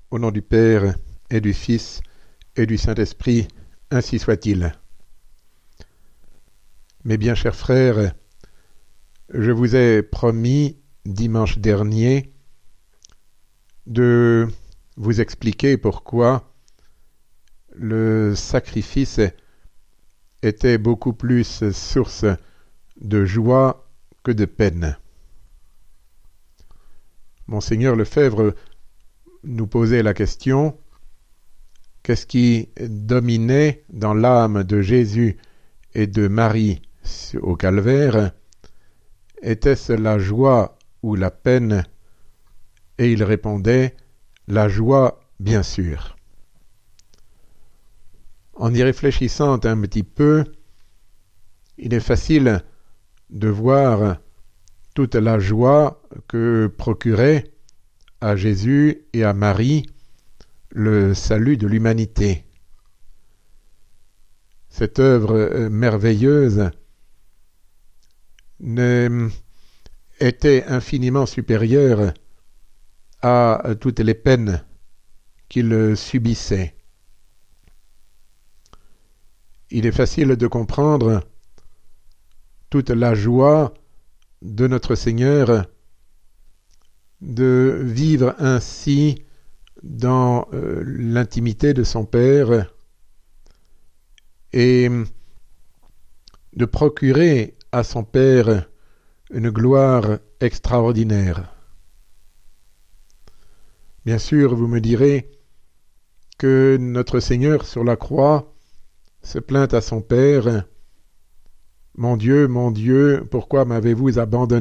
Au nom du Père, et du Fils, et du Saint-Esprit, ainsi soit-il. Mes bien chers frères, je vous ai promis dimanche dernier de vous expliquer pourquoi le sacrifice était beaucoup plus source de joie que de peine. Monseigneur Lefebvre nous posait la question: qu'est-ce qui dominait dans l'âme de Jésus et de Marie au calvaire? Était-ce la joie ou la peine? Et il répondait: la joie, bien sûr. En y réfléchissant un petit peu, il est facile de voir toute la joie que procurait à Jésus et à Marie le salut de l'humanité. Cette œuvre merveilleuse était infiniment supérieure à toutes les peines qu'ils subissaient. Il est facile de comprendre toute la joie de notre Seigneur de vivre ainsi dans l'intimité de son Père et de procurer à son Père une gloire extraordinaire. Bien sûr, vous me direz que notre Seigneur sur la croix se plaint à son Père: mon Dieu, pourquoi m'avez-vous abandonné ?»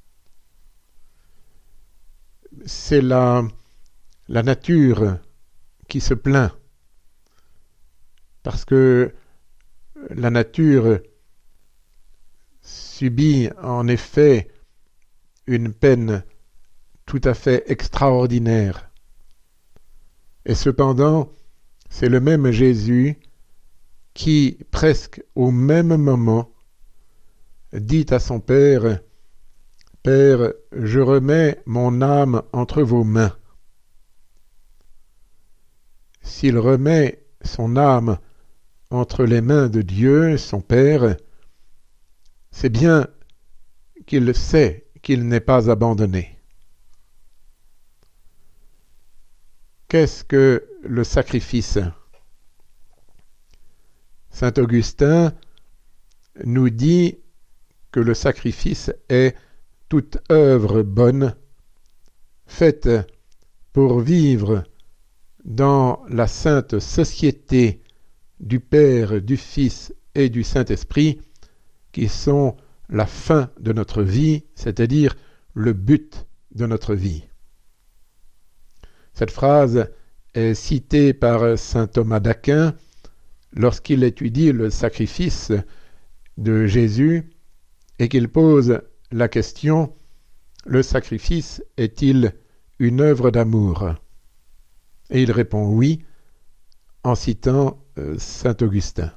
C'est la nature qui se plaint, parce que la nature subit en effet une peine tout à fait extraordinaire. Et cependant, c'est le même Jésus qui, presque au même moment, dit à son Père: « Père, je remets mon âme entre vos mains. » S'il remet son âme entre les mains de Dieu, son Père, c'est bien qu'il sait qu'il n'est pas abandonné. Qu'est-ce que le sacrifice? Saint Augustin nous dit que le sacrifice est toute œuvre bonne, faite pour vivre dans la sainte société du Père, du Fils et du Saint-Esprit, qui sont la fin de notre vie, c'est-à-dire le but de notre vie. Cette phrase est citée par saint Thomas d'Aquin lorsqu'il étudie le sacrifice de Jésus et qu'il pose la question: le sacrifice est-il une œuvre d'amour? Et il répond oui, en citant saint Augustin.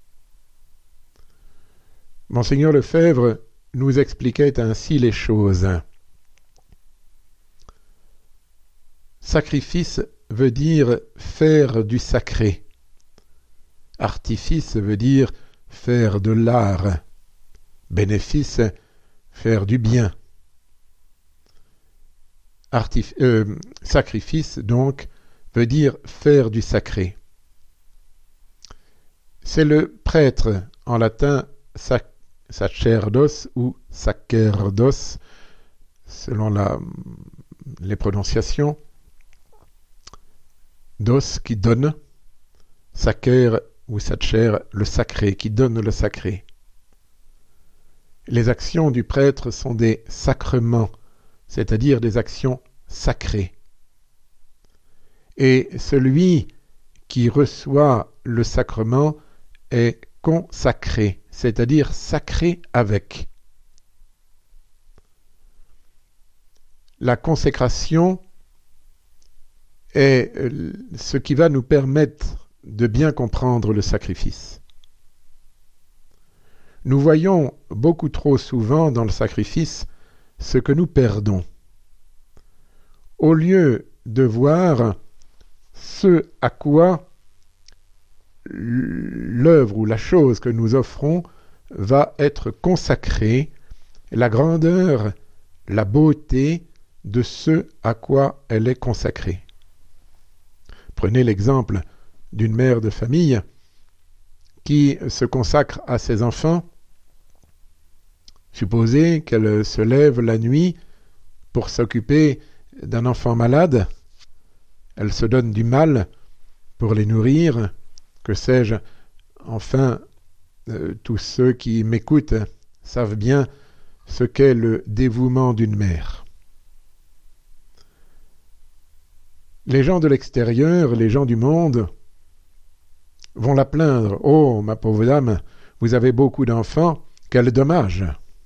Monseigneur Lefebvre nous expliquait ainsi les choses. Sacrifice veut dire faire du sacré. Artifice veut dire faire de l'art. Bénéfice, faire du bien. Sacrifice, donc, veut dire faire du sacré. C'est le prêtre, en latin sacerdos ou sacerdos, selon les prononciations, dos qui donne, sacer ou sacer, le sacré, qui donne le sacré. Les actions du prêtre sont des sacrements, c'est-à-dire des actions sacrées. Et celui qui reçoit le sacrement est consacré, c'est-à-dire sacré avec. La consécration est ce qui va nous permettre de bien comprendre le sacrifice. Nous voyons beaucoup trop souvent dans le sacrifice ce que nous perdons. Au lieu de voir ce à quoi l'œuvre ou la chose que nous offrons va être consacrée, la grandeur, la beauté de ce à quoi elle est consacrée. Prenez l'exemple d'une mère de famille qui se consacre à ses enfants. Supposez qu'elle se lève la nuit pour s'occuper d'un enfant malade. Elle se donne du mal pour les nourrir. Que sais-je, enfin, tous ceux qui m'écoutent savent bien ce qu'est le dévouement d'une mère. Les gens de l'extérieur, les gens du monde, vont la plaindre. « Oh, ma pauvre dame, vous avez beaucoup d'enfants, quel dommage !»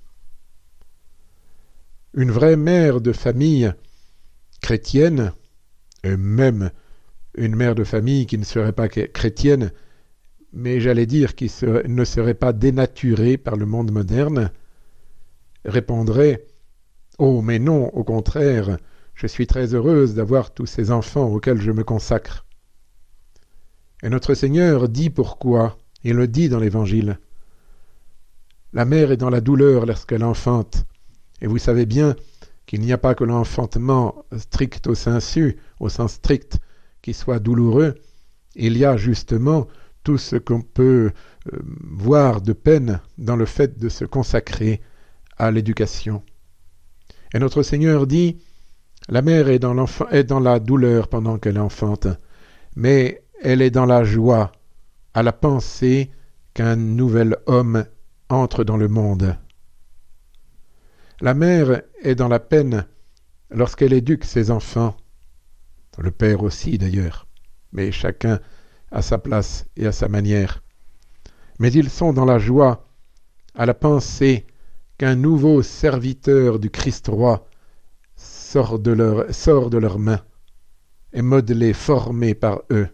Une vraie mère de famille chrétienne, et même une mère de famille qui ne serait pas chrétienne, mais j'allais dire qui ne serait pas dénaturée par le monde moderne, répondrait « Oh, mais non, au contraire, je suis très heureuse d'avoir tous ces enfants auxquels je me consacre. » Et notre Seigneur dit pourquoi, il le dit dans l'Évangile. La mère est dans la douleur lorsqu'elle enfante, et vous savez bien qu'il n'y a pas que l'enfantement strict au sens strict, qui soit douloureux, il y a justement tout ce qu'on peut voir de peine dans le fait de se consacrer à l'éducation. Et notre Seigneur dit, la mère est dans la douleur pendant qu'elle enfante, mais elle est dans la joie à la pensée qu'un nouvel homme entre dans le monde. La mère est dans la peine lorsqu'elle éduque ses enfants, le père aussi d'ailleurs, mais chacun à sa place et à sa manière. Mais ils sont dans la joie à la pensée qu'un nouveau serviteur du Christ roi sort de leurs mains, est modelé, formé par eux.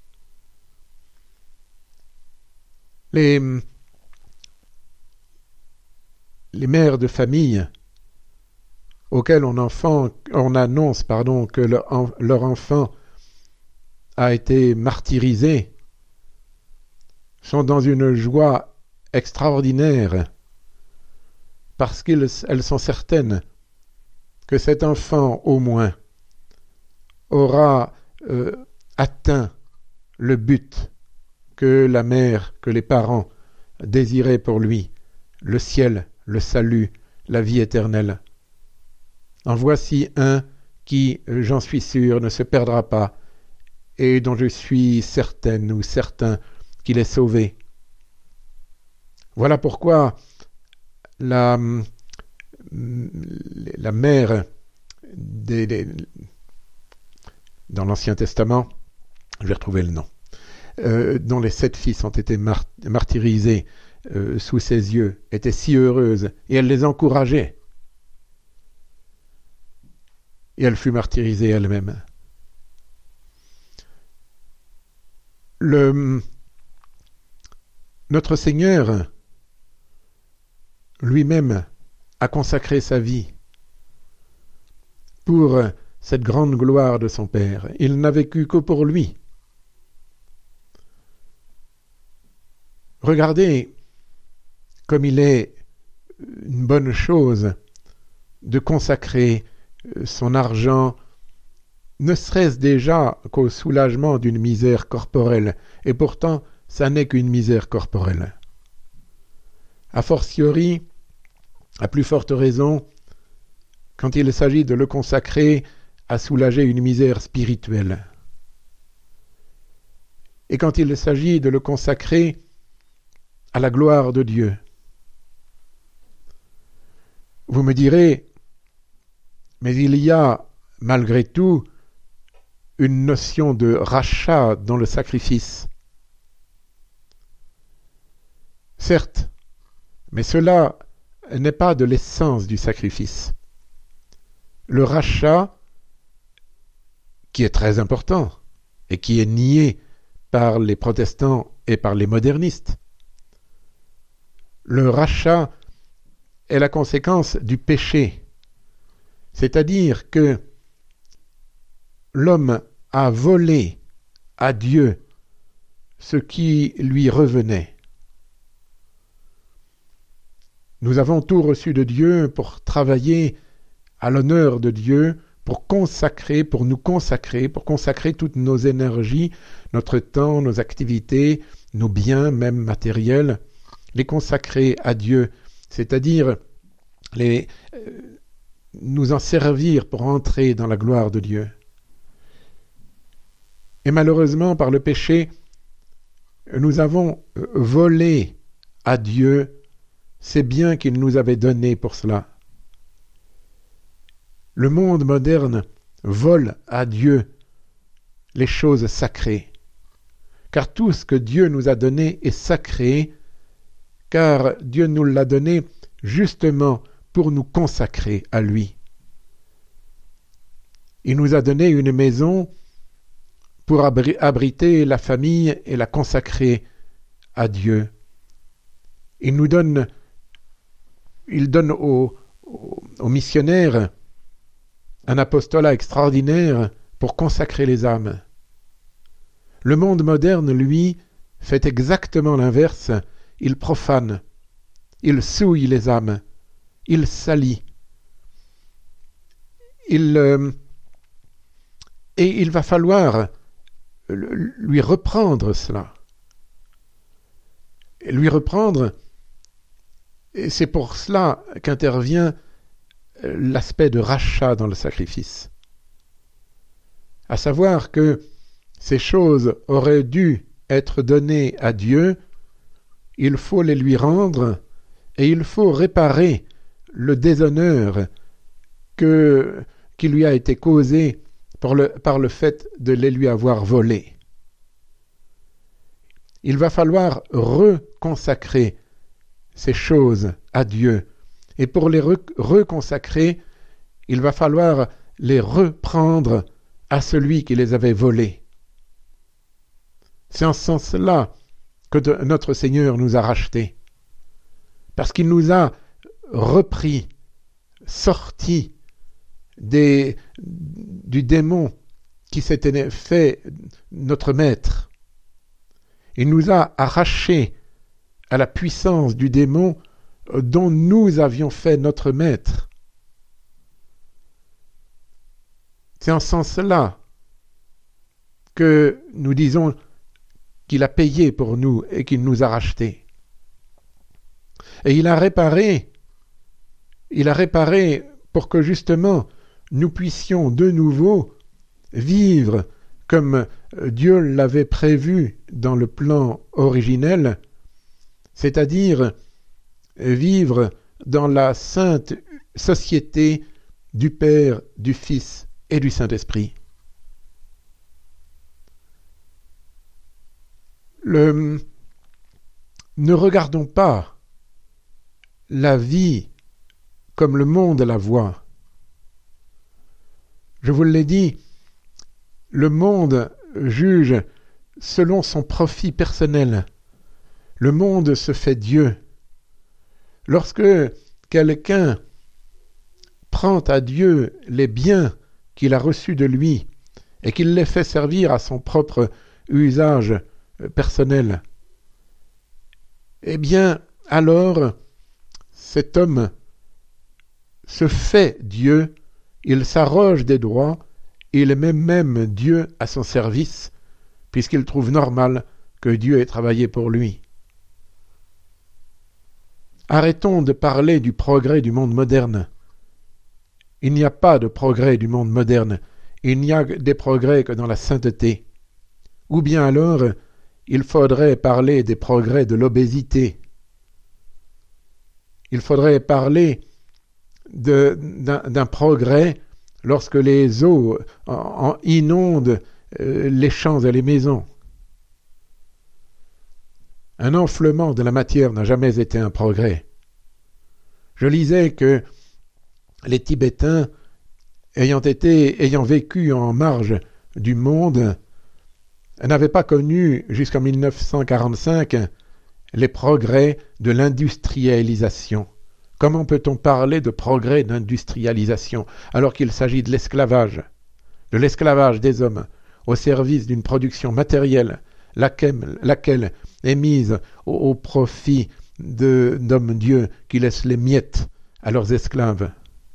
Les mères de famille auxquelles on annonce que leur enfant a été martyrisé sont dans une joie extraordinaire parce qu'elles sont certaines que cet enfant au moins aura atteint le but que la mère, que les parents désiraient pour lui, le ciel, le salut, la vie éternelle. En voici un qui, j'en suis sûr, ne se perdra pas et dont je suis certaine ou certain qu'il est sauvé. Voilà pourquoi la mère dans l'Ancien Testament, je vais retrouver le nom, dont les 7 fils ont été martyrisés sous ses yeux, était si heureuse, et elle les encourageait. Et elle fut martyrisée elle-même. Notre Seigneur lui-même a consacré sa vie pour cette grande gloire de son Père. Il n'a vécu que pour lui. Regardez comme il est une bonne chose de consacrer son argent, ne serait-ce déjà qu'au soulagement d'une misère corporelle, et pourtant ça n'est qu'une misère corporelle. A fortiori, à plus forte raison, quand il s'agit de le consacrer à soulager une misère spirituelle. Et quand il s'agit de le consacrer à la gloire de Dieu. Vous me direz, mais il y a, malgré tout, une notion de rachat dans le sacrifice. Certes, mais cela n'est pas de l'essence du sacrifice. Le rachat, qui est très important, et qui est nié par les protestants et par les modernistes, le rachat est la conséquence du péché. C'est-à-dire que l'homme a volé à Dieu ce qui lui revenait. Nous avons tout reçu de Dieu pour travailler à l'honneur de Dieu, pour nous consacrer, pour consacrer toutes nos énergies, notre temps, nos activités, nos biens, même matériels, les consacrer à Dieu, c'est-à-dire nous en servir pour entrer dans la gloire de Dieu. Et malheureusement, par le péché, nous avons volé à Dieu ces biens qu'il nous avait donnés pour cela. Le monde moderne vole à Dieu les choses sacrées, car tout ce que Dieu nous a donné est sacré, car Dieu nous l'a donné justement pour nous consacrer à lui. Il nous a donné une maison pour abriter la famille et la consacrer à Dieu. Il donne aux missionnaires un apostolat extraordinaire pour consacrer les âmes. Le monde moderne, lui, fait exactement l'inverse. Il profane, il souille les âmes, il salit. Et il va falloir lui reprendre cela. Lui reprendre, et c'est pour cela qu'intervient l'aspect de rachat dans le sacrifice. À savoir que ces choses auraient dû être données à Dieu, il faut les lui rendre et il faut réparer le déshonneur qui lui a été causé par le fait de les lui avoir volés. Il va falloir reconsacrer ces choses à Dieu. Et pour les reconsacrer, il va falloir les reprendre à celui qui les avait volés. C'est en ce sens-là que notre Seigneur nous a rachetés. Parce qu'il nous a repris, sortis du démon qui s'était fait notre maître. Il nous a arrachés à la puissance du démon dont nous avions fait notre maître. C'est en ce sens-là que nous disons qu'il a payé pour nous et qu'il nous a rachetés. Et il a réparé pour que justement nous puissions de nouveau vivre comme Dieu l'avait prévu dans le plan originel, c'est-à-dire vivre dans la sainte société du Père, du Fils et du Saint-Esprit. Ne regardons pas la vie comme le monde la voit. Je vous l'ai dit, le monde juge selon son profit personnel. Le monde se fait Dieu. Lorsque quelqu'un prend à Dieu les biens qu'il a reçus de lui et qu'il les fait servir à son propre usage personnel, eh bien, alors, cet homme se fait Dieu, il s'arroge des droits, il met même Dieu à son service, puisqu'il trouve normal que Dieu ait travaillé pour lui. Arrêtons de parler du progrès du monde moderne. Il n'y a pas de progrès du monde moderne. Il n'y a des progrès que dans la sainteté. Ou bien alors, il faudrait parler des progrès de l'obésité. Il faudrait parler d'un progrès lorsque les eaux inondent les champs et les maisons. Un enflement de la matière n'a jamais été un progrès. Je lisais que les Tibétains, ayant vécu en marge du monde, n'avaient pas connu jusqu'en 1945 les progrès de l'industrialisation. Comment peut-on parler de progrès d'industrialisation alors qu'il s'agit de l'esclavage des hommes? au service d'une production matérielle, laquelle est mise au profit d'hommes-dieux qui laissent les miettes à leurs esclaves.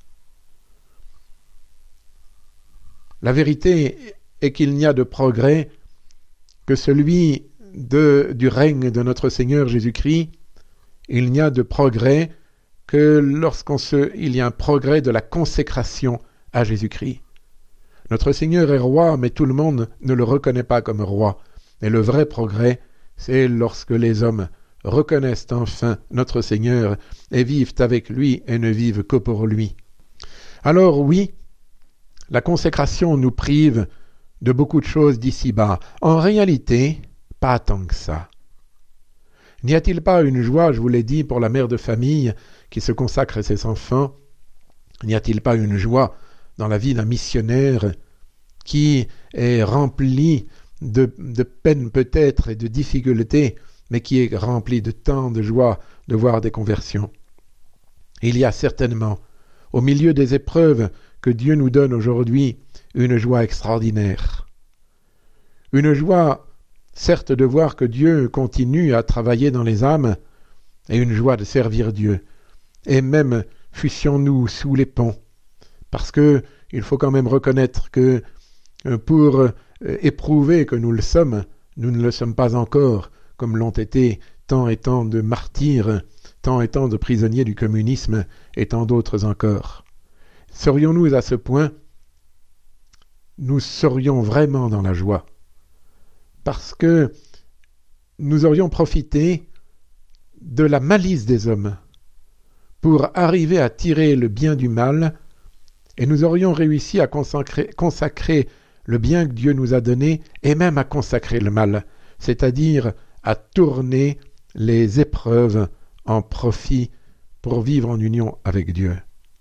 La vérité est qu'il n'y a de progrès que celui du règne de notre Seigneur Jésus-Christ. Il n'y a de progrès que il y a un progrès de la consécration à Jésus-Christ. Notre Seigneur est roi, mais tout le monde ne le reconnaît pas comme roi. Et le vrai progrès, c'est lorsque les hommes reconnaissent enfin notre Seigneur et vivent avec lui et ne vivent que pour lui. Alors oui, la consécration nous prive de beaucoup de choses d'ici-bas. En réalité, pas tant que ça. N'y a-t-il pas une joie, je vous l'ai dit, pour la mère de famille qui se consacre à ses enfants? N'y a-t-il pas une joie dans la vie d'un missionnaire qui est rempli de peines peut-être et de difficultés, mais qui est rempli de tant de joie de voir des conversions? Il y a certainement, au milieu des épreuves que Dieu nous donne aujourd'hui, une joie extraordinaire. Une joie, certes, de voir que Dieu continue à travailler dans les âmes, et une joie de servir Dieu. Et même fussions-nous sous les ponts, parce que il faut quand même reconnaître que pour éprouver que nous le sommes, nous ne le sommes pas encore, comme l'ont été tant et tant de martyrs, tant et tant de prisonniers du communisme, et tant d'autres encore. Serions-nous à ce point, nous serions vraiment dans la joie, parce que nous aurions profité de la malice des hommes pour arriver à tirer le bien du mal, et nous aurions réussi à consacrer le bien que Dieu nous a donné, et même à consacrer le mal, c'est-à-dire à tourner les épreuves en profit pour vivre en union avec Dieu.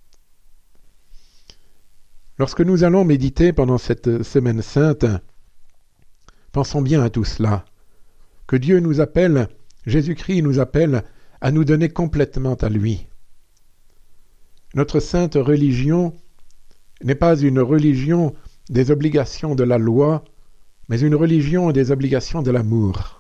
Lorsque nous allons méditer pendant cette semaine sainte, pensons bien à tout cela, que Dieu nous appelle, Jésus-Christ nous appelle à nous donner complètement à lui. Notre sainte religion n'est pas une religion des obligations de la loi, mais une religion des obligations de l'amour.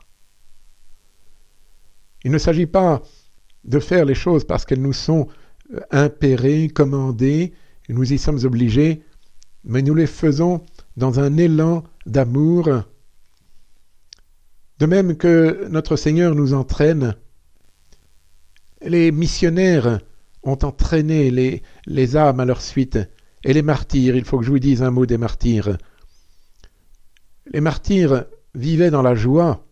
Il ne s'agit pas de faire les choses parce qu'elles nous sont impérées, commandées, et nous y sommes obligés, mais nous les faisons dans un élan d'amour, de même que notre Seigneur nous entraîne. Les missionnaires ont entraîné les âmes à leur suite, et les martyrs, il faut que je vous dise un mot des martyrs. Les martyrs vivaient dans la joie,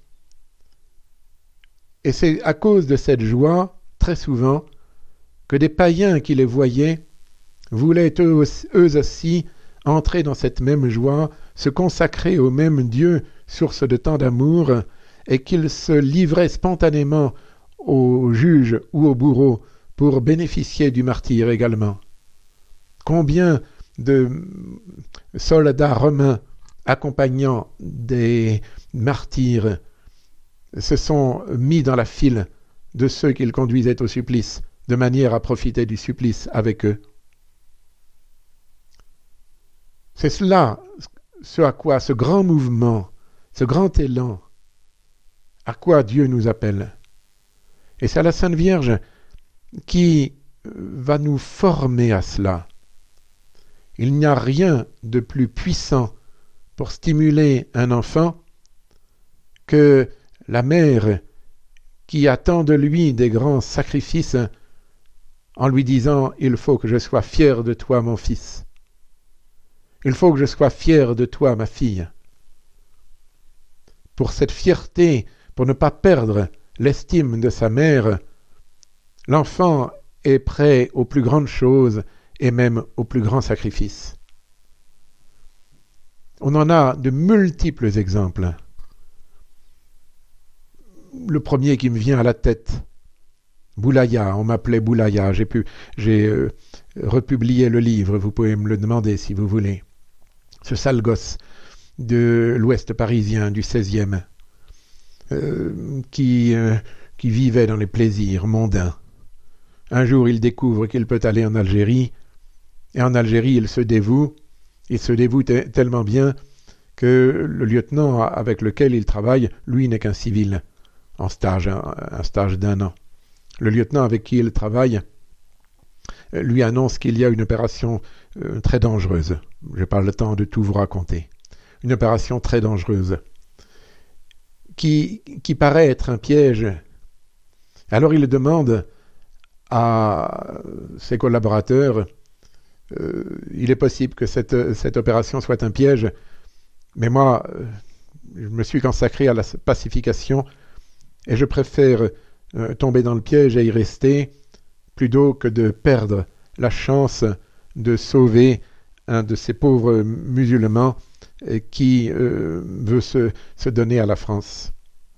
et c'est à cause de cette joie, très souvent, que des païens qui les voyaient voulaient eux aussi entrer dans cette même joie, se consacrer au même Dieu, source de tant d'amour, et qu'ils se livraient spontanément au juge ou au bourreau pour bénéficier du martyre également. Combien de soldats romains accompagnant des martyrs se sont mis dans la file de ceux qu'ils conduisaient au supplice, de manière à profiter du supplice avec eux. C'est cela, ce grand mouvement, ce grand élan, à quoi Dieu nous appelle. Et c'est la Sainte Vierge qui va nous former à cela. Il n'y a rien de plus puissant pour stimuler un enfant que la mère qui attend de lui des grands sacrifices en lui disant « Il faut que je sois fier de toi, mon fils. Il faut que je sois fier de toi, ma fille. » Pour cette fierté, pour ne pas perdre l'estime de sa mère, l'enfant est prêt aux plus grandes choses et même aux plus grands sacrifices. On en a de multiples exemples. Le premier qui me vient à la tête, Boulaya, on m'appelait Boulaya, j'ai republié le livre, vous pouvez me le demander si vous voulez. Ce sale gosse de l'ouest parisien du 16e, qui vivait dans les plaisirs mondains. Un jour, il découvre qu'il peut aller en Algérie, et en Algérie, il se dévoue tellement bien que le lieutenant avec lequel il travaille, lui, n'est qu'un civil, en stage, un stage d'1 an. Le lieutenant avec qui il travaille lui annonce qu'il y a une opération très dangereuse. Je n'ai pas le temps de tout vous raconter. Une opération très dangereuse qui paraît être un piège. Alors il demande à ses collaborateurs il est possible que cette opération soit un piège, mais moi, je me suis consacré à la pacification et je préfère tomber dans le piège et y rester plutôt que de perdre la chance de sauver un de ces pauvres musulmans qui veut se donner à la France.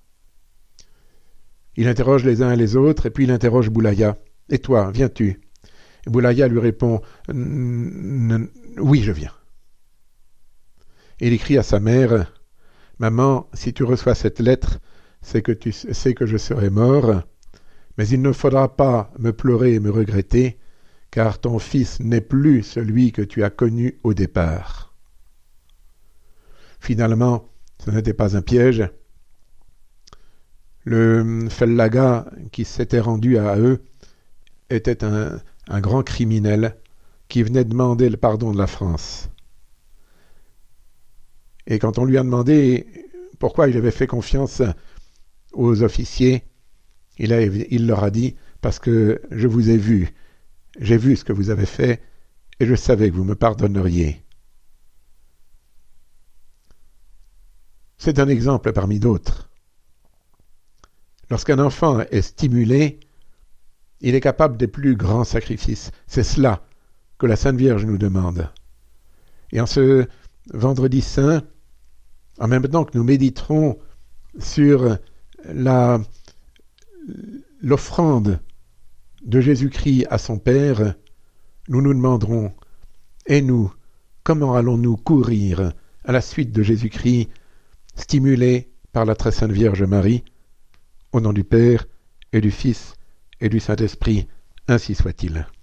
Il interroge les uns et les autres, et puis il interroge Boulaya. « Et toi, viens-tu » Boulaya lui répond « Oui, je viens. » Il écrit à sa mère « Maman, si tu reçois cette lettre, c'est que tu sais que je serai mort, mais il ne faudra pas me pleurer et me regretter, car ton fils n'est plus celui que tu as connu au départ. » Finalement, ce n'était pas un piège. Le fellaga qui s'était rendu à eux était un grand criminel qui venait demander le pardon de la France. Et quand on lui a demandé pourquoi il avait fait confiance aux officiers, il leur a dit « Parce que je vous ai vu, j'ai vu ce que vous avez fait et je savais que vous me pardonneriez. » C'est un exemple parmi d'autres. Lorsqu'un enfant est stimulé, il est capable des plus grands sacrifices. C'est cela que la Sainte Vierge nous demande. Et en ce vendredi saint, en même temps que nous méditerons sur l'offrande de Jésus-Christ à son Père, nous nous demanderons, et nous, comment allons-nous courir à la suite de Jésus-Christ, stimulés par la très Sainte Vierge Marie, au nom du Père et du Fils et du Saint-Esprit, ainsi soit-il.